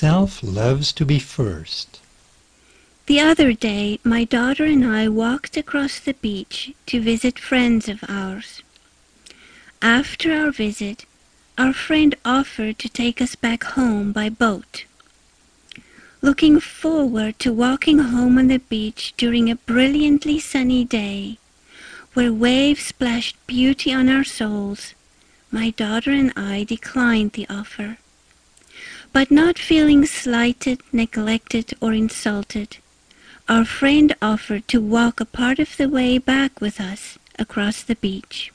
self loves to be first. The other day, my daughter and I walked across the beach to visit friends of ours. After our visit, our friend offered to take us back home by boat. Looking forward to walking home on the beach during a brilliantly sunny day, where waves splashed beauty on our souls, my daughter and I declined the offer. But not feeling slighted, neglected, or insulted, our friend offered to walk a part of the way back with us across the beach.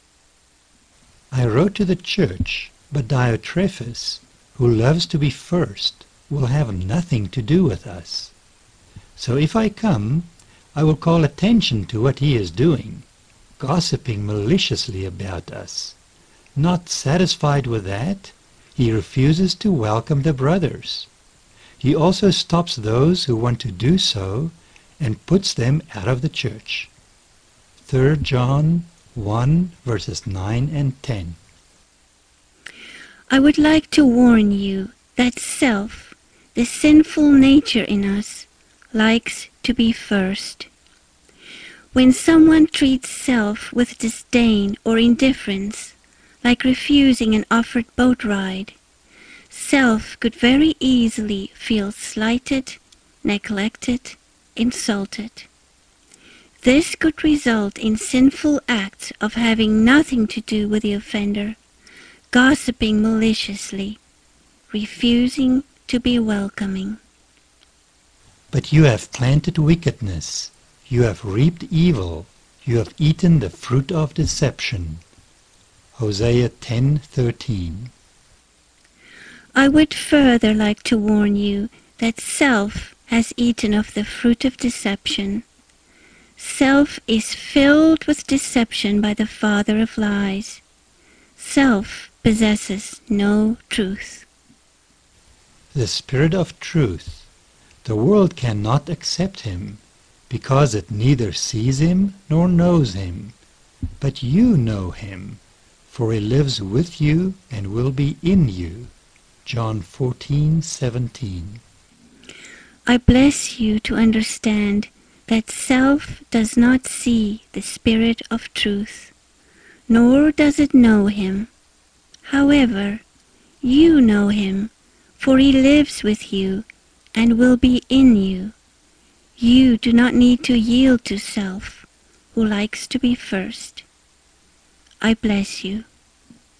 I wrote to the church, but Diotrephes, who loves to be first, will have nothing to do with us. So if I come, I will call attention to what he is doing, gossiping maliciously about us. Not satisfied with that, he refuses to welcome the brothers. He also stops those who want to do so and puts them out of the church. 3 John 1 verses 9 and 10. I would like to warn you that self, the sinful nature in us, likes to be first. When someone treats self with disdain or indifference, like refusing an offered boat ride, self could very easily feel slighted, neglected, insulted. This could result in sinful acts of having nothing to do with the offender, gossiping maliciously, refusing to be welcoming. But you have planted wickedness, you have reaped evil, you have eaten the fruit of deception. Hosea 10:13. I would further like to warn you that self has eaten of the fruit of deception. Self is filled with deception by the father of lies. Self possesses no truth. The Spirit of truth, the world cannot accept him, because it neither sees him nor knows him. But you know him, for he lives with you and will be in you. John 14:17. I bless you to understand that self does not see the Spirit of truth, nor does it know him. However, you know him, for he lives with you and will be in you. You do not need to yield to self, who likes to be first. I bless you.